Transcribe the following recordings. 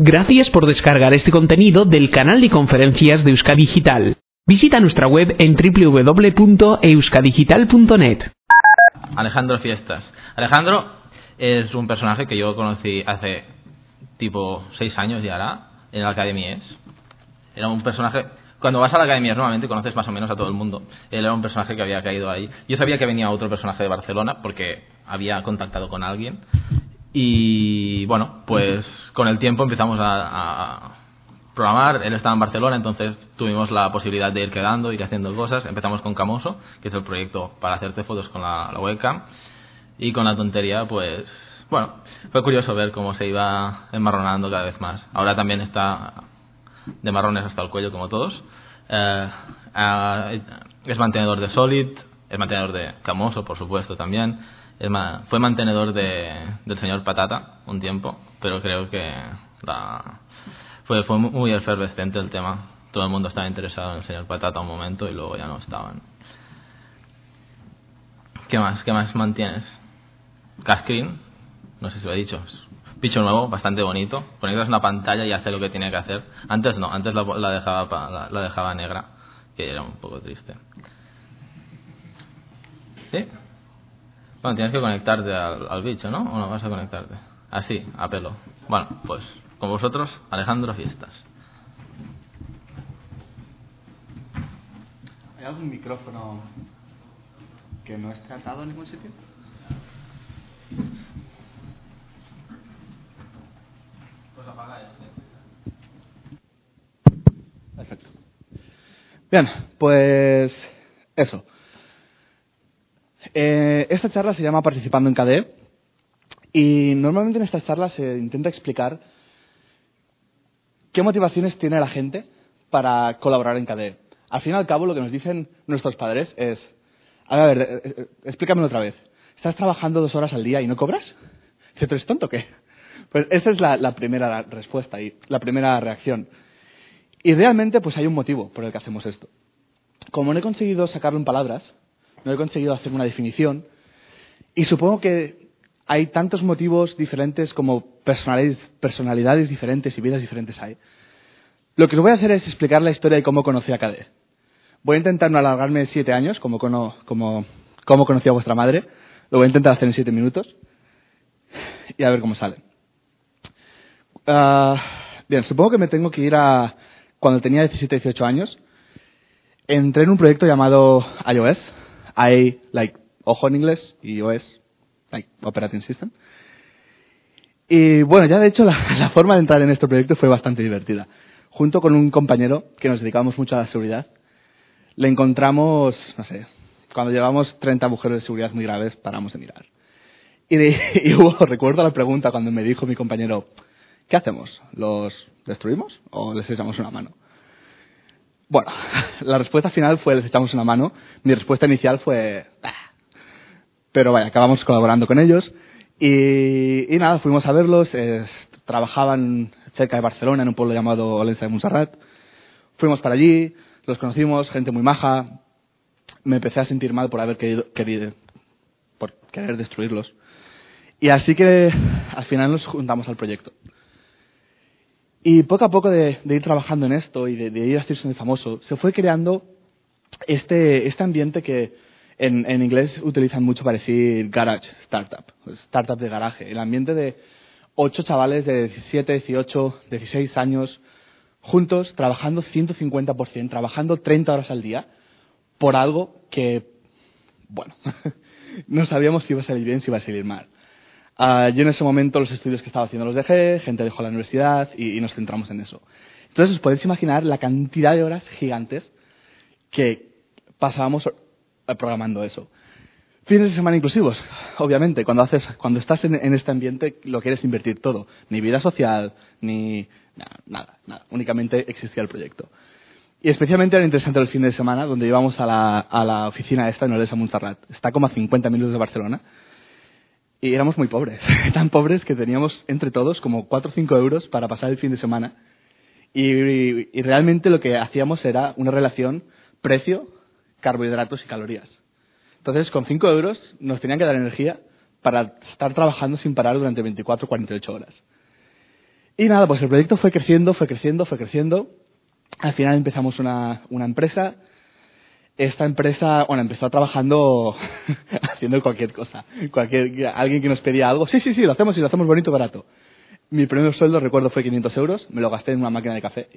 Gracias por descargar este contenido del canal de conferencias de Euskadi Digital. Visita nuestra web en www.euskadigital.net. Alejandro Fiestas. Alejandro es un personaje que yo conocí hace tipo 6 años ya ahora, en la Academia ES. Era un personaje... Cuando vas a la Academia normalmente conoces más o menos a todo el mundo. Él era un personaje que había caído ahí. Yo sabía que venía otro personaje de Barcelona porque había contactado con alguien. Y bueno, pues con el tiempo empezamos a programar. Él estaba en Barcelona, entonces tuvimos la posibilidad de ir quedando, ir haciendo cosas. Empezamos con Camoso, que es el proyecto para hacerte fotos con la webcam. Y con la tontería, pues bueno, fue curioso ver cómo se iba enmarronando cada vez más. Ahora también está de marrones hasta el cuello como todos. Es mantenedor de Solid, es mantenedor de Camoso, por supuesto, también. Fue mantenedor del señor Patata un tiempo, pero creo que fue muy efervescente el tema. Todo el mundo estaba interesado en el señor Patata un momento y luego ya no estaban. ¿Qué más mantienes? Cascreen, no sé si lo he dicho. Bicho nuevo, bastante bonito. Conectas una pantalla y hace lo que tiene que hacer. Antes no, antes la dejaba negra, que era un poco triste. ¿Sí? Bueno, tienes que conectarte al bicho, ¿no? ¿O no vas a conectarte? Así, a pelo. Bueno, pues con vosotros, Alejandro Fiestas. ¿Hay algún micrófono que no esté atado en ningún sitio? Pues apaga este. Perfecto. Bien, pues eso. Esta charla se llama Participando en KDE y normalmente en estas charlas se intenta explicar qué motivaciones tiene la gente para colaborar en KDE. Al fin y al cabo, lo que nos dicen nuestros padres es: a ver, explícamelo otra vez. ¿Estás trabajando 2 horas al día y no cobras? ¿Tú eres tonto o qué? Pues esa es la primera respuesta y la primera reacción. Y realmente pues hay un motivo por el que hacemos esto. Como no he conseguido sacarlo en palabras, no he conseguido hacer una definición, y supongo que hay tantos motivos diferentes como personalidades diferentes y vidas diferentes hay. Lo que os voy a hacer es explicar la historia de cómo conocí a KDE. Voy a intentar no alargarme 7 años, como conocí a vuestra madre. Lo voy a intentar hacer en 7 minutos y a ver cómo sale. Bien, supongo que me tengo que ir a cuando tenía 17-18 años. Entré en un proyecto llamado iOS. Like ojo en inglés, y OS, like Operating System. Y bueno, ya de hecho la forma de entrar en este proyecto fue bastante divertida. Junto con un compañero que nos dedicábamos mucho a la seguridad, le encontramos, no sé, cuando llevamos 30 agujeros de seguridad muy graves, paramos de mirar. Y recuerdo la pregunta cuando me dijo mi compañero: ¿qué hacemos? ¿Los destruimos o les echamos una mano? Bueno, la respuesta final fue: les echamos una mano. Mi respuesta inicial fue... Pero vaya, acabamos colaborando con ellos y nada, fuimos a verlos. Trabajaban cerca de Barcelona, en un pueblo llamado Olensa de Montserrat. Fuimos para allí, los conocimos, gente muy maja. Me empecé a sentir mal por haber por querer destruirlos. Y así que al final nos juntamos al proyecto. Y poco a poco de ir trabajando en esto y de ir haciéndose famoso, se fue creando este ambiente que en inglés utilizan mucho para decir garage startup, startup de garaje. El ambiente de 8 chavales de 17, 18, 16 años juntos, trabajando 150%, trabajando 30 horas al día por algo que, bueno, no sabíamos si iba a salir bien, si iba a salir mal. Yo en ese momento los estudios que estaba haciendo los dejé, gente dejó la universidad y nos centramos en eso. Entonces os podéis imaginar la cantidad de horas gigantes que pasábamos programando eso. Fines de semana inclusivos, obviamente. Cuando estás en este ambiente lo quieres invertir todo. Ni vida social, ni nada. Únicamente existía el proyecto. Y especialmente era interesante el fin de semana, donde íbamos a la oficina esta en Olesa Montserrat. Está como a 50 minutos de Barcelona. Y éramos muy pobres, tan pobres que teníamos entre todos como 4 o 5 euros para pasar el fin de semana. Y realmente lo que hacíamos era una relación precio, carbohidratos y calorías. Entonces, con 5 euros nos tenían que dar energía para estar trabajando sin parar durante 24 o 48 horas. Y nada, pues el proyecto fue creciendo. Al final empezamos una empresa. Esta empresa, bueno, empezó trabajando haciendo cualquier cosa. Alguien que nos pedía algo, sí, lo hacemos y lo hacemos bonito, barato. Mi primer sueldo, recuerdo, fue 500 euros. Me lo gasté en una máquina de café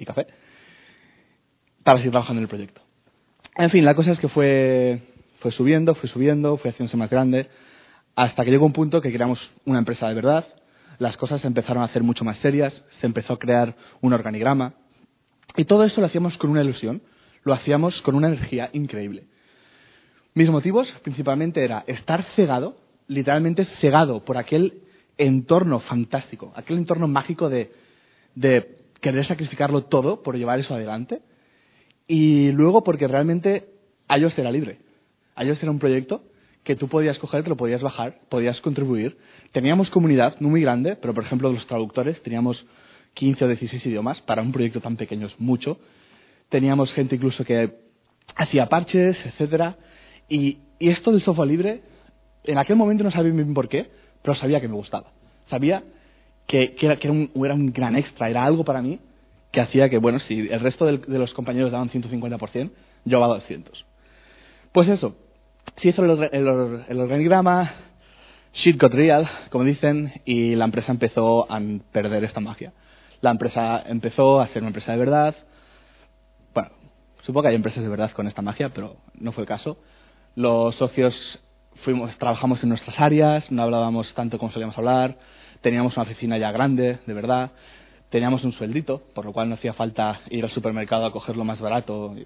para seguir trabajando en el proyecto. En fin, la cosa es que fue subiendo, fue haciéndose más grande, hasta que llegó un punto que creamos una empresa de verdad. Las cosas se empezaron a hacer mucho más serias, se empezó a crear un organigrama, y todo esto lo hacíamos con una ilusión, lo hacíamos con una energía increíble. Mis motivos principalmente era estar cegado, literalmente cegado por aquel entorno fantástico, aquel entorno mágico de querer sacrificarlo todo por llevar eso adelante, y luego porque realmente iOS era libre. iOS era un proyecto que tú podías coger, te lo podías bajar, podías contribuir. Teníamos comunidad, no muy grande, pero por ejemplo los traductores, teníamos 15 o 16 idiomas, para un proyecto tan pequeño es mucho. Teníamos gente incluso que hacía parches, etcétera. Y esto del software libre, en aquel momento no sabía bien por qué, pero sabía que me gustaba. Sabía que era un gran extra, era algo para mí que hacía que, bueno, si el resto de los compañeros daban 150%, yo daba 200. Pues eso, se hizo el organigrama, shit got real, como dicen, y la empresa empezó a perder esta magia. La empresa empezó a ser una empresa de verdad. Bueno, supongo que hay empresas de verdad con esta magia, pero no fue el caso. Los socios trabajamos en nuestras áreas, no hablábamos tanto como solíamos hablar, teníamos una oficina ya grande, de verdad, teníamos un sueldito, por lo cual no hacía falta ir al supermercado a cogerlo más barato.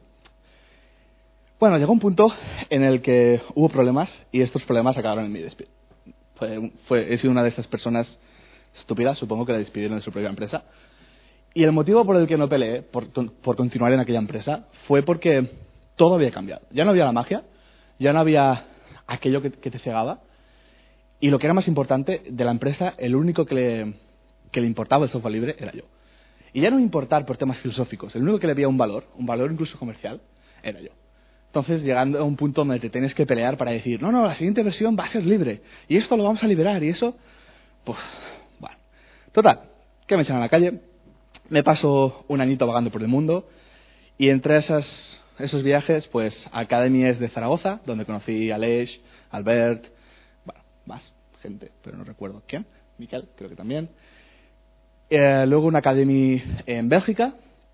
Bueno, llegó un punto en el que hubo problemas y estos problemas acabaron en mi despido. He sido una de esas personas estúpidas, supongo que la despidieron de su propia empresa. Y el motivo por el que no peleé por continuar en aquella empresa fue porque todo había cambiado. Ya no había la magia, ya no había aquello que te cegaba. Y lo que era más importante, de la empresa, el único que le importaba el software libre era yo. Y ya no importar por temas filosóficos, el único que le veía un valor incluso comercial, era yo. Entonces, llegando a un punto donde te tienes que pelear para decir, no, la siguiente versión va a ser libre, y esto lo vamos a liberar, y eso, pues, bueno. Total, que me echan a la calle, me paso un añito vagando por el mundo, y entre esos viajes, pues, Academies de Zaragoza, donde conocí a Aleix, Albert, bueno, más gente, pero no recuerdo quién, Miquel, creo que también. Luego una Academy en Bélgica.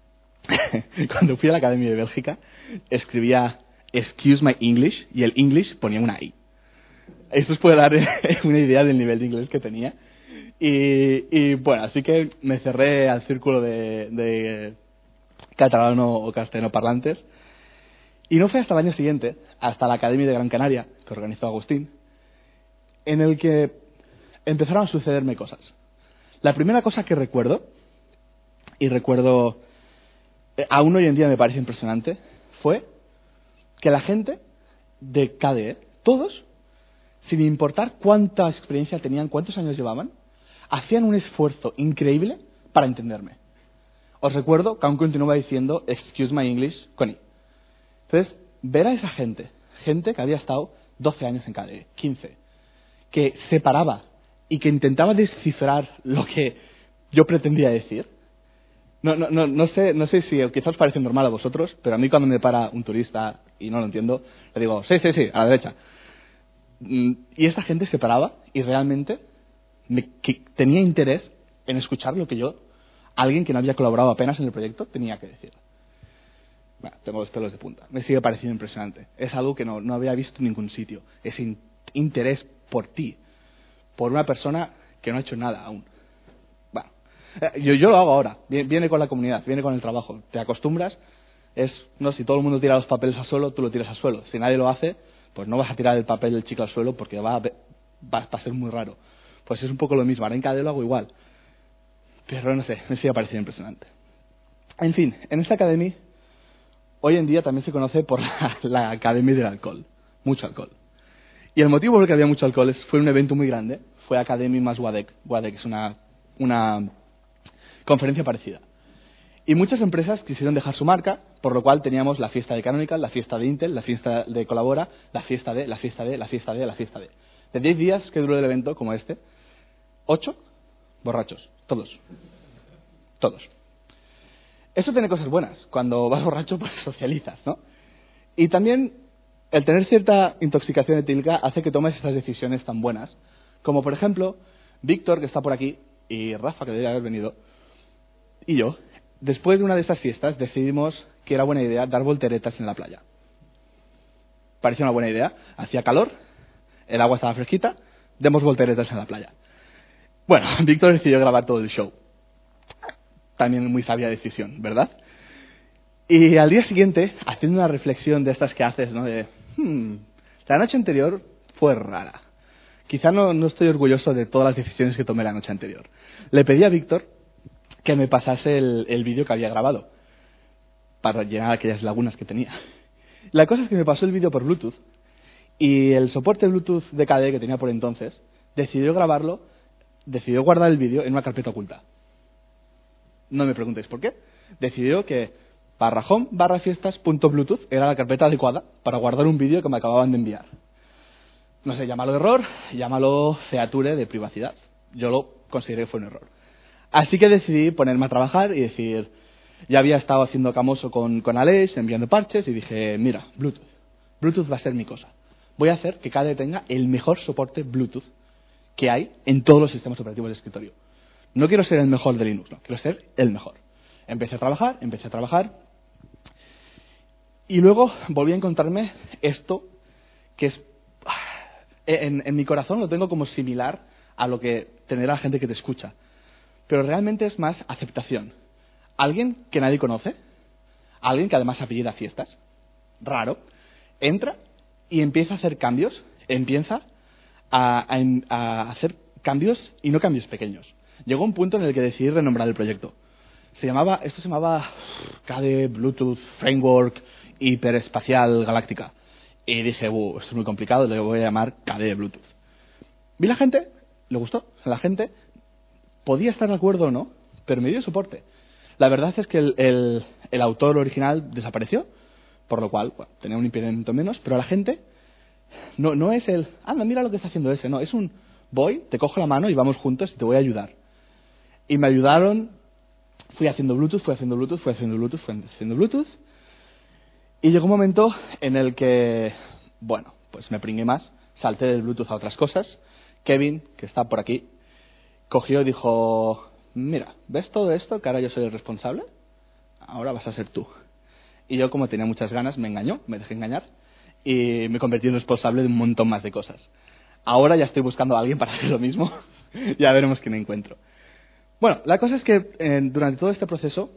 Cuando fui a la Academia de Bélgica, escribía Excuse my English y el English ponía una I. Esto os puede dar una idea del nivel de inglés que tenía. Y bueno, así que me cerré al círculo de catalano o castellano parlantes. Y no fue hasta el año siguiente, hasta la Academia de Gran Canaria, que organizó Agustín, en el que empezaron a sucederme cosas. La primera cosa que recuerdo, aún hoy en día me parece impresionante, fue que la gente de KDE, todos, sin importar cuánta experiencia tenían, cuántos años llevaban, hacían un esfuerzo increíble para entenderme. Os recuerdo que aún continuaba diciendo Excuse my English con I. Entonces, ver a esa gente que había estado 12 años en KDE, 15, que se paraba y que intentaba descifrar lo que yo pretendía decir. No sé si quizás os parece normal a vosotros, pero a mí cuando me para un turista y no lo entiendo, le digo, sí, a la derecha. Y esta gente se paraba y realmente tenía interés en escuchar lo que alguien que no había colaborado apenas en el proyecto, tenía que decir. Bueno, tengo los pelos de punta. Me sigue pareciendo impresionante. Es algo que no había visto en ningún sitio. Ese interés por ti, por una persona que no ha hecho nada aún. Yo lo hago ahora, viene con la comunidad, viene con el trabajo, te acostumbras, si todo el mundo tira los papeles al suelo, tú lo tiras al suelo, si nadie lo hace, pues no vas a tirar el papel del chicle al suelo porque va a ser muy raro. Pues es un poco lo mismo, ahora en KDE lo hago igual, pero no sé, me sigue pareciendo impresionante. En fin, en esta academia, hoy en día también se conoce por la academia del alcohol, mucho alcohol. Y el motivo por el que había mucho alcohol fue un evento muy grande, fue Academy más WADEC. WADEC es una conferencia parecida. Y muchas empresas quisieron dejar su marca, por lo cual teníamos la fiesta de Canonical, la fiesta de Intel, la fiesta de Colabora, la fiesta de... De 10 días que duró el evento como 8 borrachos, todos. Todos. Eso tiene cosas buenas. Cuando vas borracho, pues socializas, ¿no? Y también el tener cierta intoxicación etílica hace que tomes esas decisiones tan buenas. Como, por ejemplo, Víctor, que está por aquí, y Rafa, que debería haber venido, y yo, después de una de esas fiestas, decidimos que era buena idea dar volteretas en la playa. Parecía una buena idea. Hacía calor, el agua estaba fresquita, demos volteretas en la playa. Bueno, Víctor decidió grabar todo el show. También muy sabia decisión, ¿verdad? Y al día siguiente, haciendo una reflexión de estas que haces, ¿no? De, la noche anterior fue rara. Quizá no estoy orgulloso de todas las decisiones que tomé la noche anterior. Le pedí a Víctor que me pasase el vídeo que había grabado para llenar aquellas lagunas que tenía. La cosa es que me pasó el vídeo por Bluetooth y el soporte Bluetooth de KDE que tenía por entonces decidió guardar el vídeo en una carpeta oculta. No me preguntéis por qué. Decidió que /home/fiestas.bluetooth era la carpeta adecuada para guardar un vídeo que me acababan de enviar. No sé, llámalo error, llámalo feature de privacidad. Yo lo consideré que fue un error. Así que decidí ponerme a trabajar y decir, ya había estado haciendo camoso con Aleix, enviando parches, y dije, mira, Bluetooth va a ser mi cosa. Voy a hacer que KDE tenga el mejor soporte Bluetooth que hay en todos los sistemas operativos de escritorio. No quiero ser el mejor de Linux, no, quiero ser el mejor. Empecé a trabajar, y luego volví a encontrarme esto que es, en mi corazón lo tengo como similar a lo que tener a la gente que te escucha. Pero realmente es más aceptación. Alguien que nadie conoce, alguien que además apellida Fiestas, raro, entra y empieza a hacer cambios, empieza a hacer cambios y no cambios pequeños. Llegó un punto en el que decidí renombrar el proyecto. Esto se llamaba KDE Bluetooth Framework Hiperespacial Galáctica. Y dije, esto es muy complicado, le voy a llamar KDE Bluetooth. Vi la gente, le gustó, la gente podía estar de acuerdo o no, pero me dio soporte. La verdad es que el autor original desapareció, por lo cual tenía un impedimento menos, pero a la gente no es mira lo que está haciendo ese, no, es voy, te cojo la mano y vamos juntos y te voy a ayudar. Y me ayudaron, fui haciendo Bluetooth, y llegó un momento en el que, pues me pringué más, salté del Bluetooth a otras cosas. Kevin, que está por aquí, cogió y dijo, mira, ¿ves todo esto que ahora yo soy el responsable? Ahora vas a ser tú. Y yo, como tenía muchas ganas, me dejé engañar y me convertí en responsable de un montón más de cosas. Ahora ya estoy buscando a alguien para hacer lo mismo. Ya veremos quién encuentro. Bueno, la cosa es que durante todo este proceso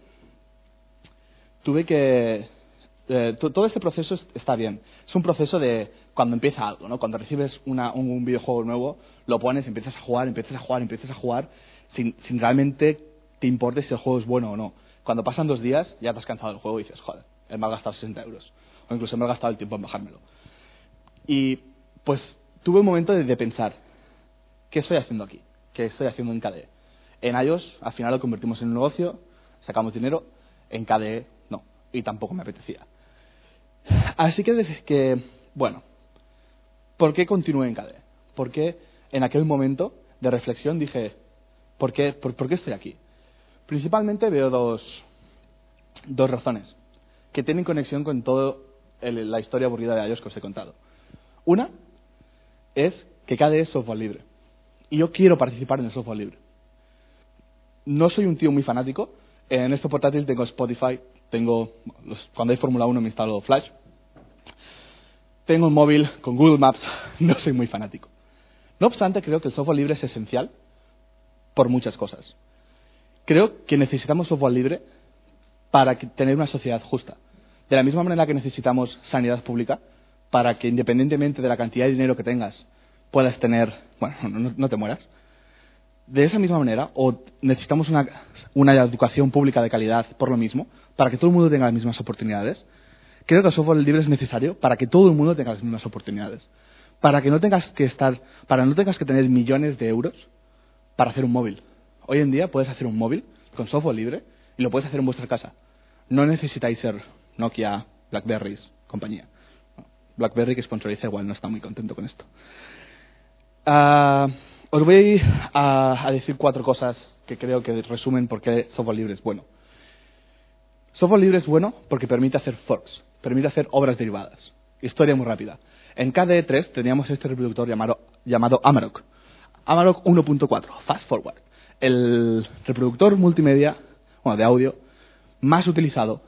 todo este proceso está bien. Es un proceso de cuando empieza algo, ¿no? Cuando recibes un videojuego nuevo, lo pones, empiezas a jugar, sin realmente te importe si el juego es bueno o no. Cuando pasan 2 días, ya te has cansado del juego y dices, joder, he malgastado 60 euros. O incluso me he gastado el tiempo en bajármelo. Y pues tuve un momento de pensar, ¿qué estoy haciendo aquí? ¿Qué estoy haciendo en KDE? En iOS, al final lo convertimos en un negocio, sacamos dinero. En KDE, no. Y tampoco me apetecía. Así que, ¿por qué continué en KDE? ¿Por qué en aquel momento de reflexión dije, ¿por qué estoy aquí? Principalmente veo dos razones que tienen conexión con toda la historia aburrida de iOS que os he contado. Una es que KDE es software libre. Y yo quiero participar en el software libre. No soy un tío muy fanático. En este portátil tengo Spotify, cuando hay Fórmula 1 me instalo Flash. Tengo un móvil con Google Maps, no soy muy fanático. No obstante, creo que el software libre es esencial por muchas cosas. Creo que necesitamos software libre para tener una sociedad justa. De la misma manera que necesitamos sanidad pública, para que independientemente de la cantidad de dinero que tengas, puedas tener, no te mueras. De esa misma manera, o necesitamos una educación pública de calidad por lo mismo, para que todo el mundo tenga las mismas oportunidades. Creo que el software libre es necesario para que todo el mundo tenga las mismas oportunidades. Para que no tengas que tener millones de euros para hacer un móvil. Hoy en día puedes hacer un móvil con software libre y lo puedes hacer en vuestra casa. No necesitáis ser Nokia, BlackBerry, compañía. BlackBerry, que sponsoriza, igual no está muy contento con esto. Os voy a decir 4 cosas que creo que resumen por qué software libre es bueno. Software libre es bueno porque permite hacer forks, permite hacer obras derivadas. Historia muy rápida. En KDE 3 teníamos este reproductor llamado Amarok. Amarok 1.4, Fast Forward. El reproductor multimedia, de audio, más utilizado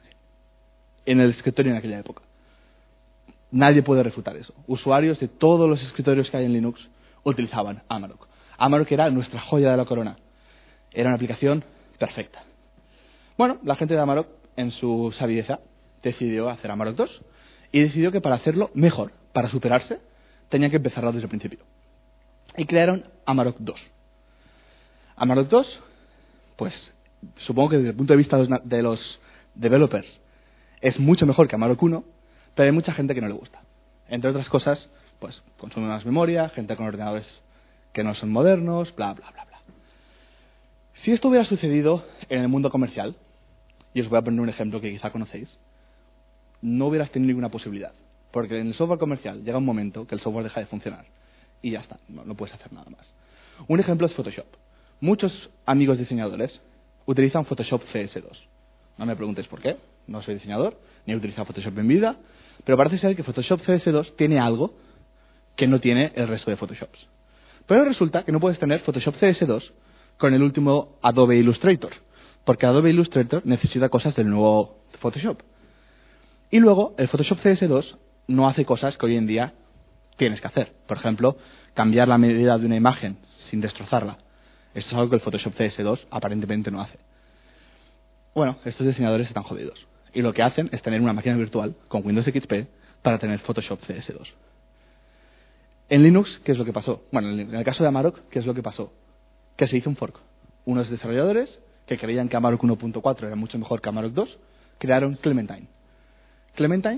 en el escritorio en aquella época. Nadie puede refutar eso. Usuarios de todos los escritorios que hay en Linux utilizaban Amarok. Amarok era nuestra joya de la corona. Era una aplicación perfecta. Bueno, la gente de Amarok, en su sabieza, decidió hacer Amarok 2 y decidió que para hacerlo mejor, para superarse, tenían que empezarlo desde el principio. Y crearon Amarok 2. Amarok 2, pues supongo que desde el punto de vista de los developers es mucho mejor que Amarok 1, pero hay mucha gente que no le gusta. Entre otras cosas, pues consume más memoria, gente con ordenadores que no son modernos, bla, bla, bla, bla. Si esto hubiera sucedido en el mundo comercial, y os voy a poner un ejemplo que quizá conocéis, no hubieras tenido ninguna posibilidad. Porque en el software comercial llega un momento que el software deja de funcionar. Y ya está, no puedes hacer nada más. Un ejemplo es Photoshop. Muchos amigos diseñadores utilizan Photoshop CS2. No me preguntéis por qué, no soy diseñador, ni he utilizado Photoshop en vida, pero parece ser que Photoshop CS2 tiene algo que no tiene el resto de Photoshops. Pero resulta que no puedes tener Photoshop CS2 con el último Adobe Illustrator, porque Adobe Illustrator necesita cosas del nuevo Photoshop. Y luego, el Photoshop CS2 no hace cosas que hoy en día tienes que hacer. Por ejemplo, cambiar la medida de una imagen sin destrozarla. Esto es algo que el Photoshop CS2 aparentemente no hace. Bueno, estos diseñadores están jodidos. Y lo que hacen es tener una máquina virtual con Windows XP para tener Photoshop CS2. En Linux, ¿qué es lo que pasó? Bueno, en el caso de Amarok, ¿qué es lo que pasó? Que se hizo un fork. Unos desarrolladores que creían que Amarok 1.4 era mucho mejor que Amarok 2, crearon Clementine. Clementine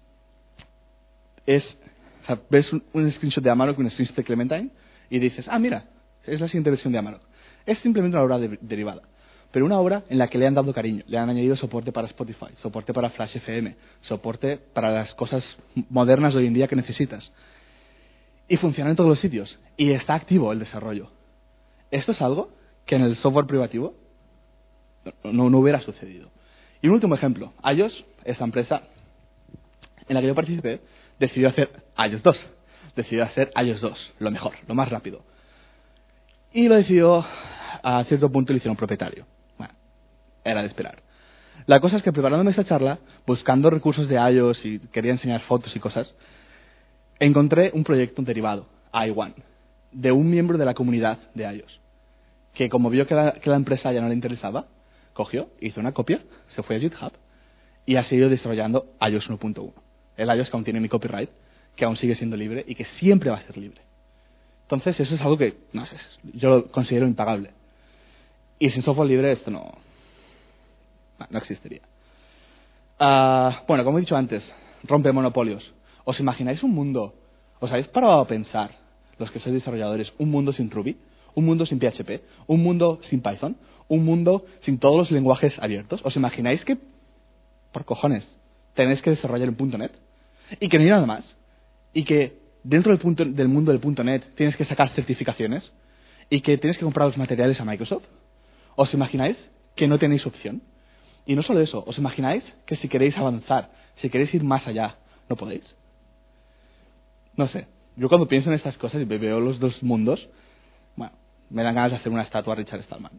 es... O sea, ves un screenshot de Amarok y un screenshot de Clementine y dices, mira, es la siguiente versión de Amarok. Es simplemente una obra derivada, pero una obra en la que le han dado cariño. Le han añadido soporte para Spotify, soporte para Flash FM, soporte para las cosas modernas de hoy en día que necesitas. Y funciona en todos los sitios. Y está activo el desarrollo. Esto es algo que en el software privativo no hubiera sucedido. Y un último ejemplo. iOS, esta empresa en la que yo participé, decidió hacer iOS 2. Decidió hacer iOS 2, lo mejor, lo más rápido. Y lo decidió, a cierto punto lo hicieron propietario. Bueno, era de esperar. La cosa es que preparándome esta charla, buscando recursos de iOS y quería enseñar fotos y cosas, encontré un proyecto derivado, i1, de un miembro de la comunidad de iOS, que como vio que la empresa ya no le interesaba, cogió, hizo una copia, se fue a GitHub y ha seguido desarrollando iOS 1.1. El iOS que aún tiene mi copyright, que aún sigue siendo libre y que siempre va a ser libre. Entonces eso es algo que, no sé, yo lo considero impagable. Y sin software libre esto no existiría. Bueno, como he dicho antes, rompe monopolios. ¿Os imagináis un mundo? ¿Os habéis parado a pensar, los que sois desarrolladores, un mundo sin Ruby, un mundo sin PHP, un mundo sin Python, un mundo sin todos los lenguajes abiertos? ¿Os imagináis que, por cojones, tenéis que desarrollar en .NET? Y que no hay nada más. Y que dentro del mundo del .NET tienes que sacar certificaciones. Y que tienes que comprar los materiales a Microsoft. ¿Os imagináis que no tenéis opción? Y no solo eso, ¿os imagináis que si queréis avanzar, si queréis ir más allá, no podéis? No sé, yo cuando pienso en estas cosas y veo los dos mundos, bueno, me dan ganas de hacer una estatua a Richard Stallman.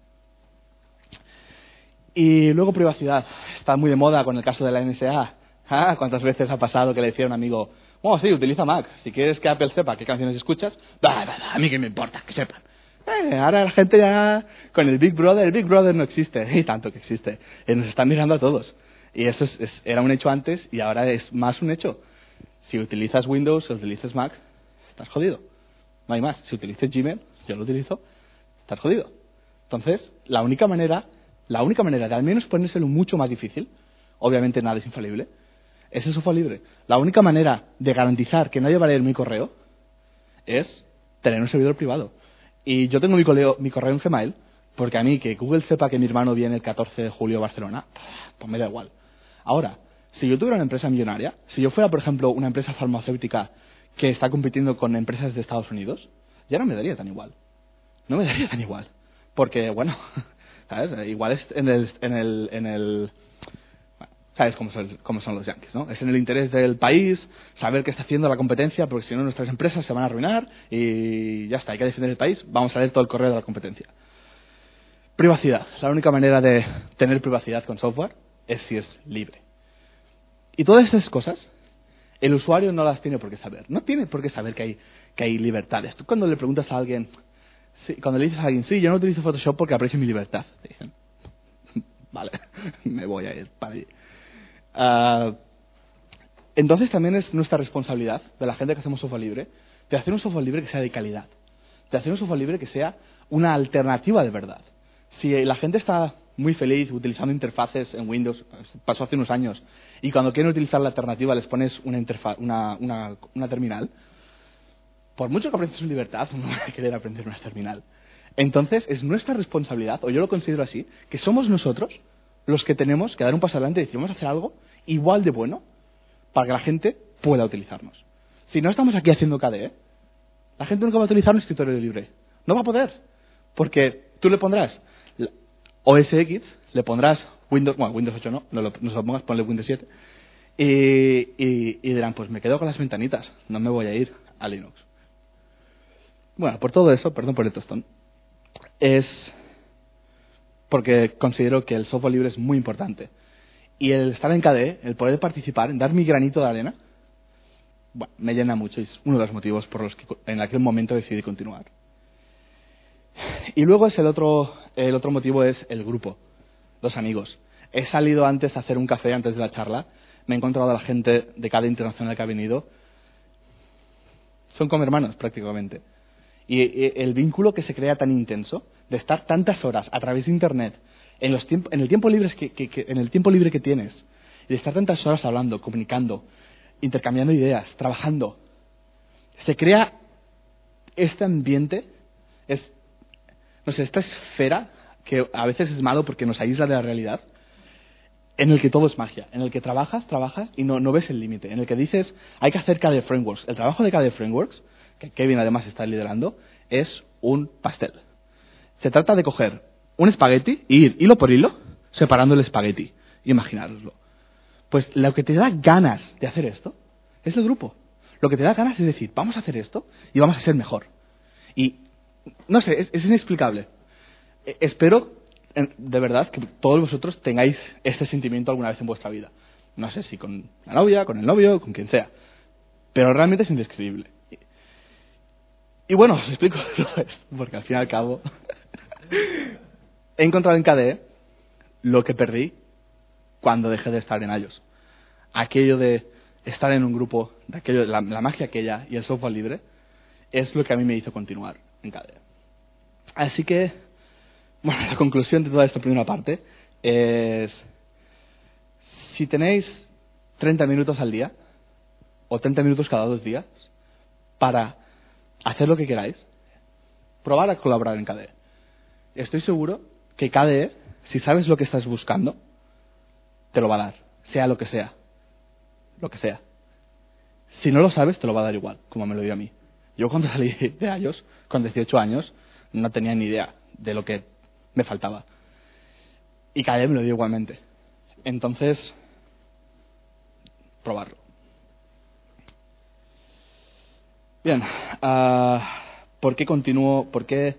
Y luego privacidad, está muy de moda con el caso de la NSA. ¿Cuántas veces ha pasado que le decía a un amigo, sí, utiliza Mac, si quieres que Apple sepa qué canciones escuchas, a mí qué me importa, que sepan. Ahora la gente ya, con el Big Brother no existe, y tanto que existe, nos están mirando a todos. Y eso era un hecho antes y ahora es más un hecho. Si utilizas Windows o utilizas Mac, estás jodido. No hay más. Si utilizas Gmail, yo lo utilizo, estás jodido. Entonces, la única manera de al menos ponérselo mucho más difícil, obviamente nada es infalible, es el software libre. La única manera de garantizar que nadie va a leer mi correo es tener un servidor privado. Y yo tengo mi correo en Gmail, porque a mí que Google sepa que mi hermano viene el 14 de julio a Barcelona, pues me da igual. Ahora, si yo tuviera una empresa millonaria, si yo fuera, por ejemplo, una empresa farmacéutica que está compitiendo con empresas de Estados Unidos, ya no me daría tan igual. No me daría tan igual. Porque, bueno, ¿sabes? Igual es en el ¿sabes cómo son los yankees, ¿no? Es en el interés del país saber qué está haciendo la competencia, porque si no nuestras empresas se van a arruinar y ya está, hay que defender el país, vamos a leer todo el correo de la competencia. Privacidad. La única manera de tener privacidad con software es si es libre. Y todas estas cosas, el usuario no las tiene por qué saber. No tiene por qué saber que hay libertades. Tú cuando le preguntas a alguien, cuando le dices a alguien, sí, yo no utilizo Photoshop porque aprecio mi libertad, te dicen, vale, me voy a ir para allí. Entonces también es nuestra responsabilidad, de la gente que hacemos software libre, de hacer un software libre que sea de calidad, de hacer un software libre que sea una alternativa de verdad. Si la gente está muy feliz utilizando interfaces en Windows, pasó hace unos años, y cuando quieren utilizar la alternativa les pones una terminal, por mucho que aprendas su libertad, no va a querer aprender una terminal. Entonces es nuestra responsabilidad, o yo lo considero así, que somos nosotros los que tenemos que dar un paso adelante y decir, vamos a hacer algo igual de bueno para que la gente pueda utilizarnos. Si no estamos aquí haciendo KDE, la gente nunca va a utilizar un escritorio libre. No va a poder, porque tú le pondrás OS X, le pondrás Windows 8 no se lo pongas, ponle Windows 7, y dirán, pues me quedo con las ventanitas, no me voy a ir a Linux. Bueno, por todo eso, perdón por el tostón, es porque considero que el software libre es muy importante. Y el estar en KDE, el poder participar, en dar mi granito de arena, bueno, me llena mucho y es uno de los motivos por los que en aquel momento decidí continuar. Y luego es el otro motivo es el grupo, los amigos. He salido antes a hacer un café antes de la charla, me he encontrado a la gente de KDE Internacional que ha venido. Son como hermanos prácticamente. Y el vínculo que se crea tan intenso, de estar tantas horas a través de Internet, en el tiempo libre que tienes, y de estar tantas horas hablando, comunicando, intercambiando ideas, trabajando, se crea este ambiente, esta esfera, que a veces es malo porque nos aísla de la realidad, en el que todo es magia, en el que trabajas y no ves el límite, en el que dices, hay que hacer KDE Frameworks. El trabajo de KDE Frameworks, que Kevin además está liderando, es un pastel. Se trata de coger un espagueti y ir hilo por hilo separando el espagueti. Imaginároslo. Pues lo que te da ganas de hacer esto es el grupo. Lo que te da ganas es decir, vamos a hacer esto y vamos a ser mejor. Y, no sé, es inexplicable. Espero, de verdad, que todos vosotros tengáis este sentimiento alguna vez en vuestra vida. No sé si con la novia, con el novio, con quien sea. Pero realmente es indescribible. Y bueno, os explico porque al fin y al cabo he encontrado en KDE lo que perdí cuando dejé de estar en iOS. Aquello de estar en un grupo, la magia aquella y el software libre, es lo que a mí me hizo continuar en KDE. Así que, bueno, la conclusión de toda esta primera parte es, si tenéis 30 minutos al día, o 30 minutos cada 2 días, para hacer lo que queráis, probar a colaborar en KDE. Estoy seguro que KDE, si sabes lo que estás buscando, te lo va a dar, sea lo que sea. Lo que sea. Si no lo sabes, te lo va a dar igual, como me lo dio a mí. Yo cuando salí de iOS, con 18 años, no tenía ni idea de lo que me faltaba. Y KDE me lo dio igualmente. Entonces, probarlo. Bien, ¿por qué continúo? ¿Por qué?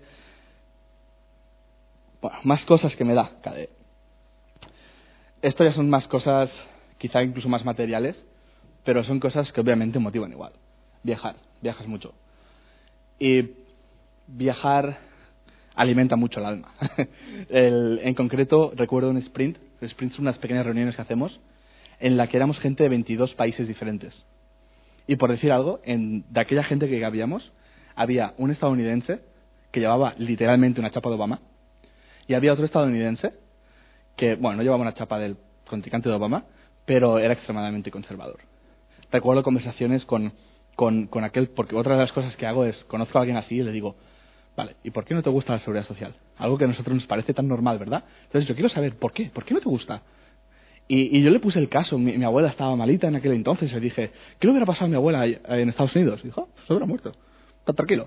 Bueno, más cosas que me da KDE. Esto ya son más cosas, quizá incluso más materiales, pero son cosas que obviamente motivan igual. Viajas mucho. Y viajar alimenta mucho el alma. En concreto, recuerdo un sprint. El sprint son unas pequeñas reuniones que hacemos en la que éramos gente de 22 países diferentes. Y por decir algo, de aquella gente que habíamos, había un estadounidense que llevaba literalmente una chapa de Obama, y había otro estadounidense que, bueno, no llevaba una chapa del contrincante de Obama, pero era extremadamente conservador. Recuerdo conversaciones con aquel, porque otra de las cosas que hago es, conozco a alguien así y le digo, vale, ¿y por qué no te gusta la seguridad social? Algo que a nosotros nos parece tan normal, ¿verdad? Entonces yo quiero saber, ¿por qué? ¿Por qué no te gusta? Y yo le puse el caso, mi abuela estaba malita en aquel entonces, y le dije, ¿qué le hubiera pasado a mi abuela en Estados Unidos? Y dijo, se hubiera muerto, está tranquilo.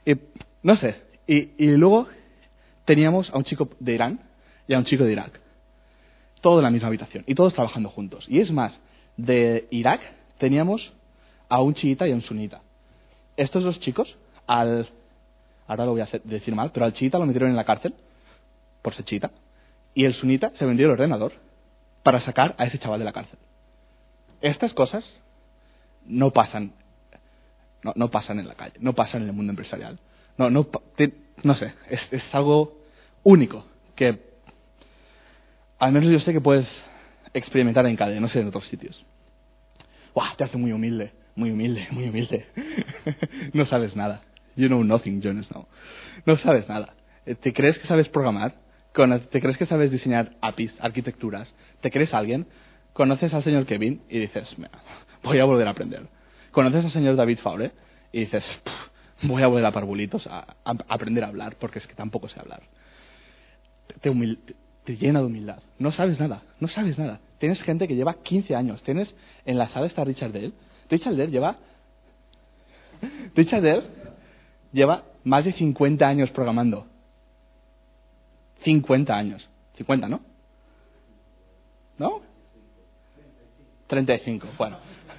Y, no sé. Y luego teníamos a un chico de Irán y a un chico de Irak. Todo en la misma habitación. Y todos trabajando juntos. Y es más, de Irak teníamos a un chiita y a un sunita. Estos dos chicos, ahora lo voy a decir mal, pero al chiita lo metieron en la cárcel por ser chiita. Y el sunita se vendió el ordenador para sacar a ese chaval de la cárcel. Estas cosas no pasan. No pasan en la calle, no pasan en el mundo empresarial. No sé, es algo único que al menos yo sé que puedes experimentar en KDE, no sé en otros sitios. ¡Guau! Te hace muy humilde, muy humilde, muy humilde. No sabes nada. You know nothing, Jon Snow. No sabes nada. ¿Te crees que sabes programar? ¿Te crees que sabes diseñar APIs, arquitecturas? ¿Te crees alguien? Conoces al señor Kevin y dices, mira, voy a volver a aprender. Conoces al señor David Faure y dices, voy a volver a parvulitos a aprender a hablar, porque es que tampoco sé hablar. Te llena de humildad. No sabes nada, no sabes nada. Tienes gente que lleva 15 años. Tienes en la sala está Richard Dell. Richard Dell lleva más de 50 años programando. 50 años. 50, ¿no? ¿No? 35, bueno.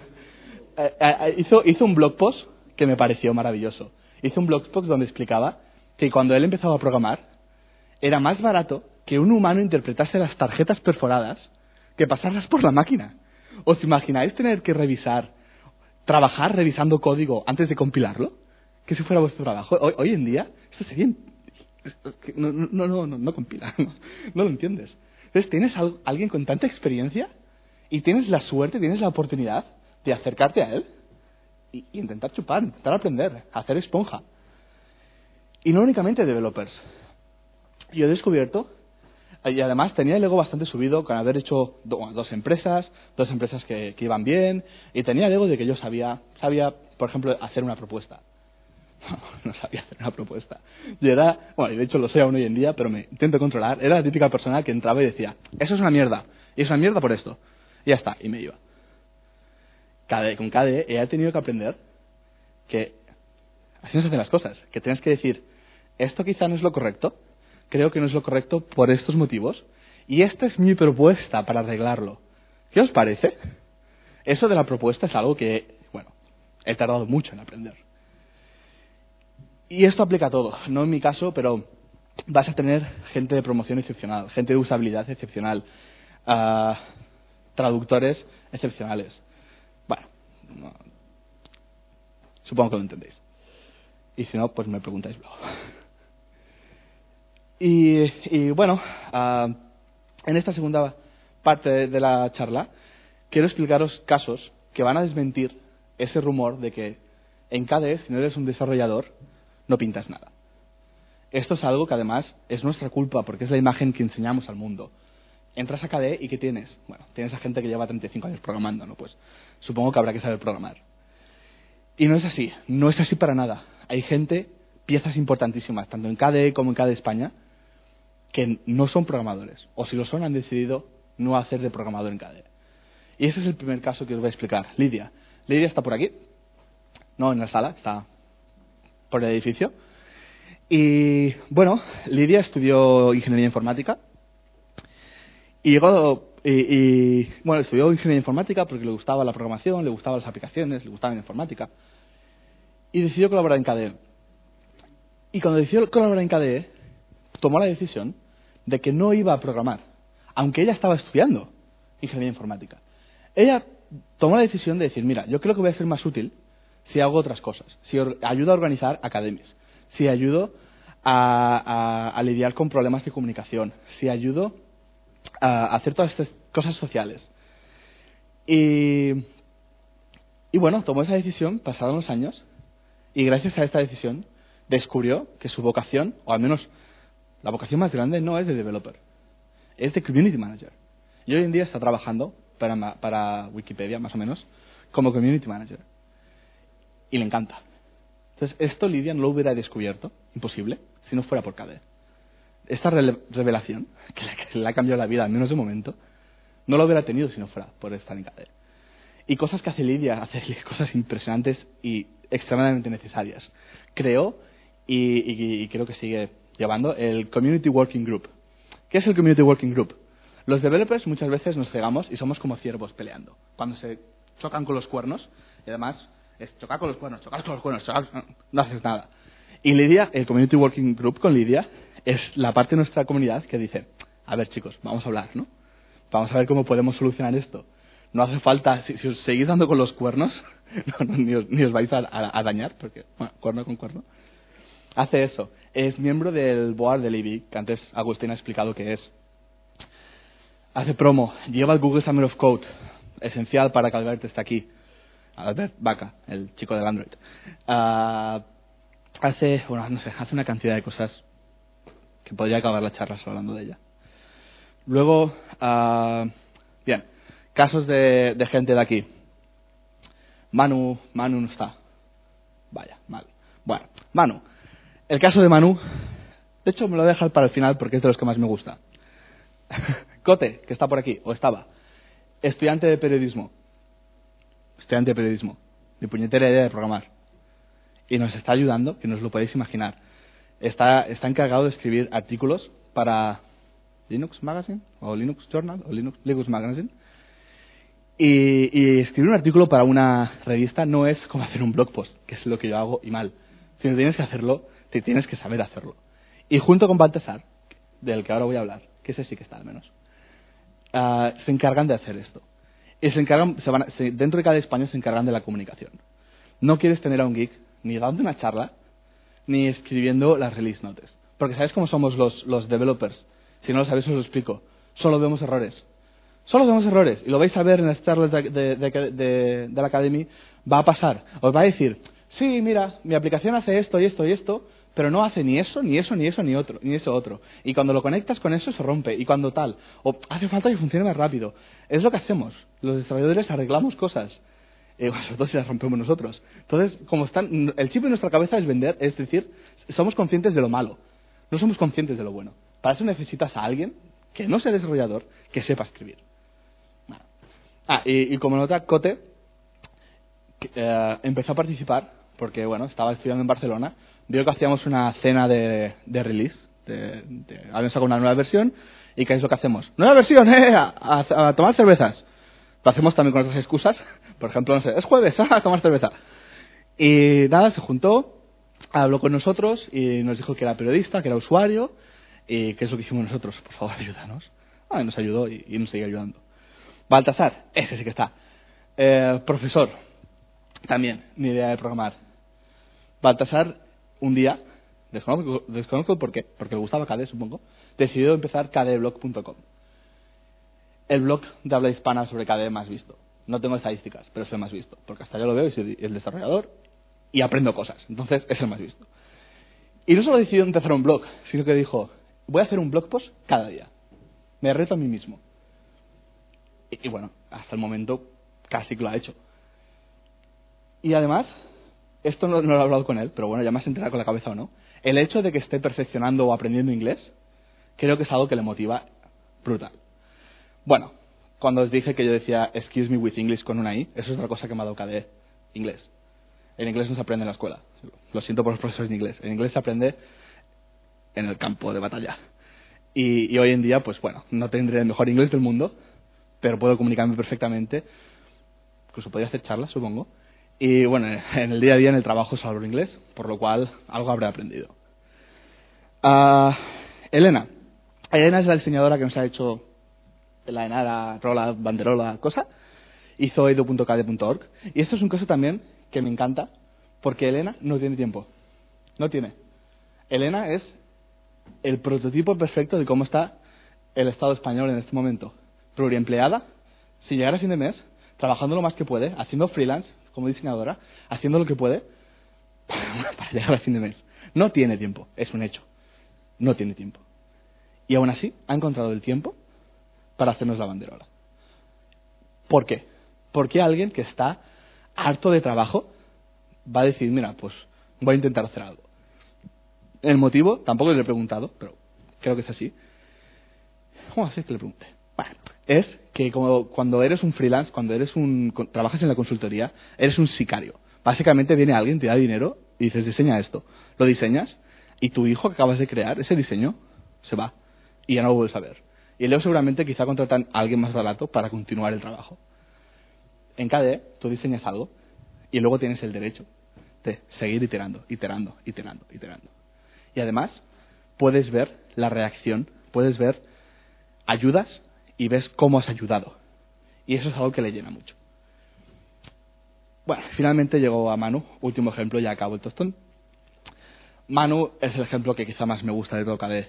Hizo un blog post que me pareció maravilloso. Hizo un blog post donde explicaba que cuando él empezaba a programar era más barato que un humano interpretase las tarjetas perforadas que pasarlas por la máquina. ¿Os imagináis tener que trabajar revisando código antes de compilarlo? Que si fuera vuestro trabajo. Hoy en día esto sería... No compila, no lo entiendes. Entonces tienes alguien con tanta experiencia y tienes la suerte, tienes la oportunidad de acercarte a él y intentar chupar, intentar aprender, hacer esponja. Y no únicamente developers. Yo he descubierto, y además tenía el ego bastante subido con haber hecho dos empresas que iban bien, y tenía el ego de que yo sabía, por ejemplo, hacer una propuesta. No sabía hacer una propuesta. Yo era, bueno, y de hecho lo sé aún hoy en día, pero me intento controlar. Era la típica persona que entraba y decía, eso es una mierda, y es una mierda por esto. Y ya está, y me iba. Con KDE he tenido que aprender que así no se hacen las cosas, que tienes que decir, esto quizá no es lo correcto, creo que no es lo correcto por estos motivos, y esta es mi propuesta para arreglarlo. ¿Qué os parece? Eso de la propuesta es algo que, bueno, he tardado mucho en aprender. Y esto aplica a todo, no en mi caso, pero vas a tener gente de promoción excepcional, gente de usabilidad excepcional, traductores excepcionales. Bueno, supongo que lo entendéis. Y si no, pues me preguntáis luego. Y bueno, en esta segunda parte de la charla, quiero explicaros casos que van a desmentir ese rumor de que en KDE, si no eres un desarrollador, no pintas nada. Esto es algo que además es nuestra culpa, porque es la imagen que enseñamos al mundo. Entras a KDE y ¿qué tienes? Bueno, tienes a gente que lleva 35 años programando, ¿no? Pues supongo que habrá que saber programar. Y no es así, no es así para nada. Hay gente, piezas importantísimas, tanto en KDE como en KDE España, que no son programadores, o si lo son han decidido no hacer de programador en KDE. Y ese es el primer caso que os voy a explicar. Lidia está por aquí, no en la sala, está por el edificio. Y bueno, Lidia estudió ingeniería informática y bueno, estudió ingeniería informática porque le gustaba la programación, le gustaban las aplicaciones, le gustaba la informática y decidió colaborar en KDE. Y cuando decidió colaborar en KDE, tomó la decisión de que no iba a programar, aunque ella estaba estudiando ingeniería informática. Ella tomó la decisión de decir, mira, yo creo que voy a ser más útil si hago otras cosas, si ayudo a organizar academias, si ayudo a lidiar con problemas de comunicación, si ayudo a hacer todas estas cosas sociales. Y bueno, tomó esa decisión, pasaron los años, y gracias a esta decisión descubrió que su vocación, o al menos la vocación más grande, no es de developer, es de community manager. Y hoy en día está trabajando para Wikipedia, más o menos, como community manager. Y le encanta. Entonces, esto Lidia no lo hubiera descubierto, imposible, si no fuera por KDE. Esta revelación, que le ha cambiado la vida, al menos de momento, no lo hubiera tenido si no fuera por estar en KDE. Y cosas que hace Lidia, hace cosas impresionantes y extremadamente necesarias. Creó y creo que sigue llevando el Community Working Group. ¿Qué es el Community Working Group? Los developers muchas veces nos cegamos y somos como ciervos peleando. Cuando se chocan con los cuernos, y además es chocar con los cuernos, no haces nada. Y Lidia, el Community Working Group con Lidia, es la parte de nuestra comunidad que dice, a ver chicos, vamos a hablar, ¿no? Vamos a ver cómo podemos solucionar esto. No hace falta, si os seguís dando con los cuernos, ni os vais a dañar, porque, bueno, cuerno con cuerno. Hace eso. Es miembro del board del IBI, que antes Agustín ha explicado qué es. Hace promo, lleva el Google Summer of Code, esencial para que Albert esté aquí. Albert Baca, el chico del Android. Hace una cantidad de cosas que podría acabar la charla solo hablando de ella. Luego, bien, casos de gente de aquí. Manu no está. Vaya, mal. Bueno, Manu. El caso de Manu, de hecho me lo voy a dejar para el final porque es de los que más me gusta. Cote, que está por aquí, o estaba, estudiante de periodismo, ni puñetera idea de programar, y nos está ayudando, que no os lo podéis imaginar. Está encargado de escribir artículos para Linux Magazine, o Linux Journal, o Linux Magazine, y escribir un artículo para una revista no es como hacer un blog post, que es lo que yo hago y mal. Si no tienes que hacerlo, te tienes que saber hacerlo. Y junto con Baltasar, del que ahora voy a hablar, que ese sí que está al menos, se encargan de hacer esto. Y dentro de cada español se encargan de la comunicación. No quieres tener a un geek ni dando una charla, ni escribiendo las release notes. Porque ¿sabes cómo somos los developers? Si no lo sabéis os lo explico. Solo vemos errores. Y lo vais a ver en las charlas de la Academy. Va a pasar. Os va a decir, sí, mira, mi aplicación hace esto y esto y esto, pero no hace ni eso, ni eso, ni eso, ni eso otro. Y cuando lo conectas con eso se rompe. Y cuando tal, o hace falta que funcione más rápido. Es lo que hacemos. Los desarrolladores arreglamos cosas. Sobre todo si las rompemos nosotros. Entonces, el chip en nuestra cabeza es vender, es decir, somos conscientes de lo malo. No somos conscientes de lo bueno. Para eso necesitas a alguien que no sea desarrollador, que sepa escribir. Bueno. Y como nota, Cote empezó a participar porque, bueno, estaba estudiando en Barcelona. Vio que hacíamos una cena de release, habíamos sacado una nueva versión, y ¿qué es lo que hacemos? ¡Nueva versión! A tomar cervezas. Lo hacemos también con otras excusas. Por ejemplo, no sé, es jueves, a tomar cerveza. Y nada, se juntó, habló con nosotros y nos dijo que era periodista, que era usuario, y ¿qué es lo que hicimos nosotros? Por favor, ayúdanos. Nos ayudó y nos sigue ayudando. Baltasar, ese sí que está. Profesor, también, ni idea de programar. Baltasar, un día, desconozco por qué, porque le gustaba KDE, supongo, decidió empezar kdeblog.com. El blog de habla hispana sobre KDE más visto. No tengo estadísticas, pero es el más visto, porque hasta yo lo veo y soy el desarrollador y aprendo cosas, entonces es el más visto. Y no solo decidió empezar un blog, sino que dijo, voy a hacer un blog post cada día. Me reto a mí mismo. Y bueno, hasta el momento casi que lo ha hecho. Y además, esto no lo he hablado con él, pero bueno, ya me has enterado con la cabeza o no. El hecho de que esté perfeccionando o aprendiendo inglés, creo que es algo que le motiva brutal. Bueno, cuando os dije que yo decía excuse me with English con una I, eso es otra cosa que me ha dado KDE, inglés. En inglés no se aprende en la escuela. Lo siento por los profesores de inglés. En inglés se aprende en el campo de batalla. Y hoy en día, pues bueno, no tendré el mejor inglés del mundo, pero puedo comunicarme perfectamente. Incluso podría hacer charlas, supongo. Y bueno, en el día a día, en el trabajo, solo hablo inglés, por lo cual algo habré aprendido. Elena. Elena es la diseñadora que nos ha hecho la enara, rola, banderola, cosa. Hizo edu.kd.org. Y esto es un caso también que me encanta, porque Elena no tiene tiempo. No tiene. Elena es el prototipo perfecto de cómo está el Estado español en este momento. Pluriempleada, sin llegar a fin de mes, trabajando lo más que puede, haciendo freelance como diseñadora, haciendo lo que puede para llegar a fin de mes. No tiene tiempo, es un hecho. No tiene tiempo. Y aún así ha encontrado el tiempo para hacernos la banderola. ¿Por qué? Porque alguien que está harto de trabajo va a decir, mira, pues voy a intentar hacer algo. El motivo, tampoco le he preguntado, pero creo que es así. ¿Cómo hacer que le pregunte? Bueno, es que como cuando eres un freelance, trabajas en la consultoría, eres un sicario. Básicamente viene alguien, te da dinero y dices, diseña esto. Lo diseñas y tu hijo que acabas de crear, ese diseño, se va y ya no lo vuelves a ver. Y luego seguramente quizá contratan a alguien más barato para continuar el trabajo. En KDE tú diseñas algo y luego tienes el derecho de seguir iterando. Y además puedes ver la reacción, puedes ver ayudas y ves cómo has ayudado. Y eso es algo que le llena mucho. Bueno, finalmente llegó a Manu, último ejemplo, ya acabo el tostón. Manu es el ejemplo que quizá más me gusta de todo KDE.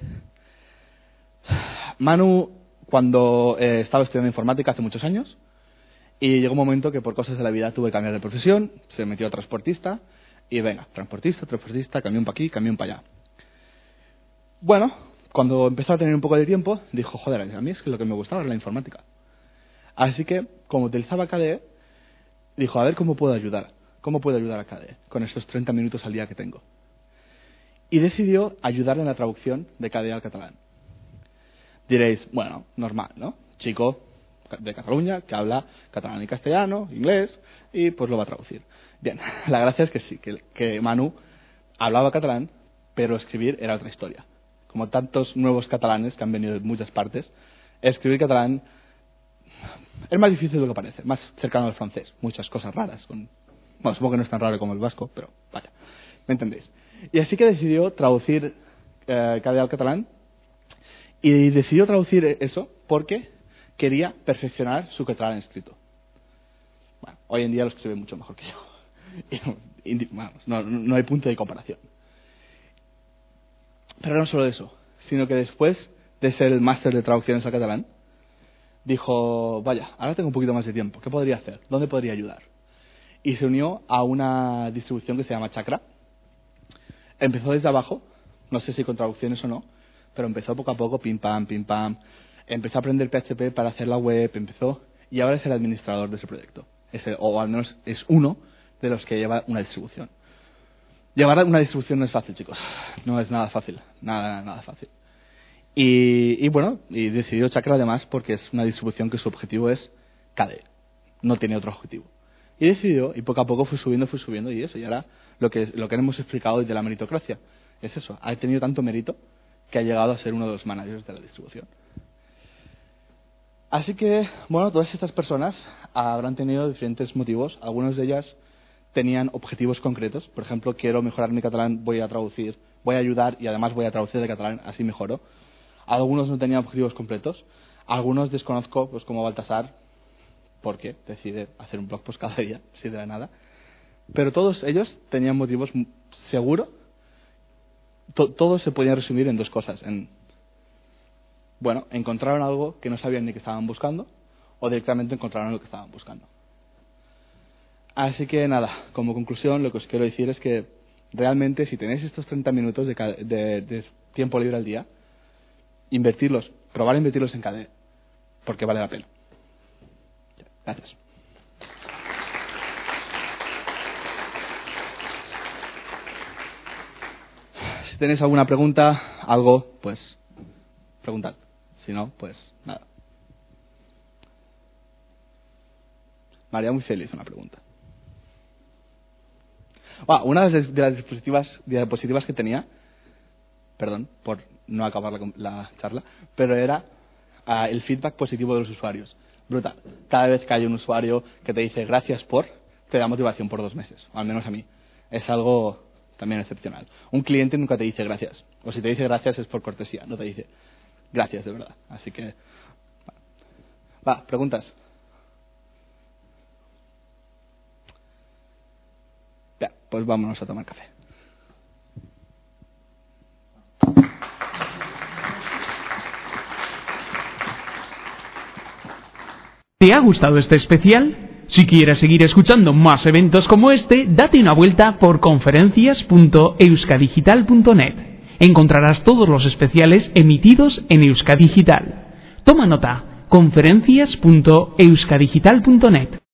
Manu, cuando estaba estudiando informática hace muchos años, y llegó un momento que por cosas de la vida tuve que cambiar de profesión, se metió a transportista, y venga, transportista, camión para aquí, camión para allá. Bueno, cuando empezó a tener un poco de tiempo, dijo, joder, a mí es que lo que me gustaba era la informática. Así que, como utilizaba KDE, dijo, a ver cómo puedo ayudar a KDE con estos 30 minutos al día que tengo. Y decidió ayudarle en la traducción de KDE al catalán. Diréis, bueno, normal, ¿no? Chico de Cataluña que habla catalán y castellano, inglés, y pues lo va a traducir. Bien, la gracia es que sí, que Manu hablaba catalán, pero escribir era otra historia. Como tantos nuevos catalanes que han venido de muchas partes, escribir catalán es más difícil de lo que parece, más cercano al francés, muchas cosas raras. Bueno, supongo que no es tan raro como el vasco, pero vaya, ¿me entendéis? Y así que decidió traducir KDE al catalán, y decidió traducir eso porque quería perfeccionar su catalán escrito. Bueno, hoy en día lo escribe mucho mejor que yo. Y, vamos, no hay punto de comparación. Pero no solo eso, sino que después de ser el máster de traducciones al catalán, dijo, vaya, ahora tengo un poquito más de tiempo, ¿qué podría hacer? ¿Dónde podría ayudar? Y se unió a una distribución que se llama Chakra. Empezó desde abajo, no sé si con traducciones o no, pero empezó poco a poco, pim pam, empezó a aprender PHP para hacer la web, y ahora es el administrador de ese proyecto. O al menos es uno de los que lleva una distribución. Llevar una distribución no es fácil, chicos. No es nada fácil. Nada fácil. Y bueno, y decidió Chakra además porque es una distribución que su objetivo es KDE. No tiene otro objetivo. Y decidió, y poco a poco fue subiendo, y eso. Y ahora lo que hemos explicado de la meritocracia es eso. Ha tenido tanto mérito que ha llegado a ser uno de los managers de la distribución. Así que, bueno, todas estas personas habrán tenido diferentes motivos. Algunas de ellas tenían objetivos concretos. Por ejemplo, quiero mejorar mi catalán, voy a traducir, voy a ayudar y además voy a traducir de catalán, así mejoro. Algunos no tenían objetivos completos. Algunos desconozco, pues como Baltasar, porque decide hacer un blog post cada día, así de la nada. Pero todos ellos tenían motivos seguro. Todos se podían resumir en dos cosas. Bueno, encontraron algo que no sabían ni que estaban buscando, o directamente encontraron lo que estaban buscando. Así que nada, como conclusión lo que os quiero decir es que realmente si tenéis estos 30 minutos de tiempo libre al día, probar a invertirlos en KDE, porque vale la pena. Gracias. Si tenéis alguna pregunta, algo, pues preguntad. Si no, pues nada. María muy feliz una pregunta. Una de las diapositivas que tenía, perdón por no acabar la charla, pero era el feedback positivo de los usuarios. Brutal. Cada vez que hay un usuario que te dice gracias por, te da motivación por 2 meses, o al menos a mí. Es algo también excepcional. Un cliente nunca te dice gracias, o si te dice gracias es por cortesía, no te dice gracias de verdad. Así que, preguntas. Ya, pues vámonos a tomar café. ¿Te ha gustado este especial? Si quieres seguir escuchando más eventos como este, date una vuelta por conferencias.euskadigital.net. Encontrarás todos los especiales emitidos en Euskadigital. Toma nota, conferencias.euskadigital.net.